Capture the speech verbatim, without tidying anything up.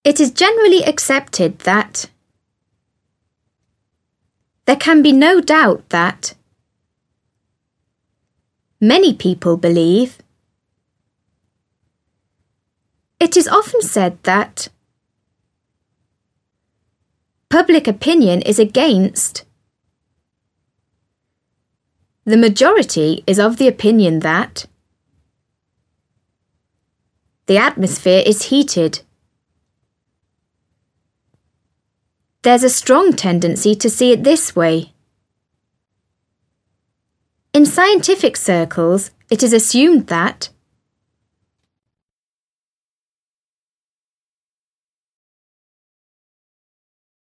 It is generally accepted that. There can be no doubt that. Many people believe. It is often said that. Public opinion is against. The majority is of the opinion that. The atmosphere is heated. There's a strong tendency to see it this way. In scientific circles, it is assumed that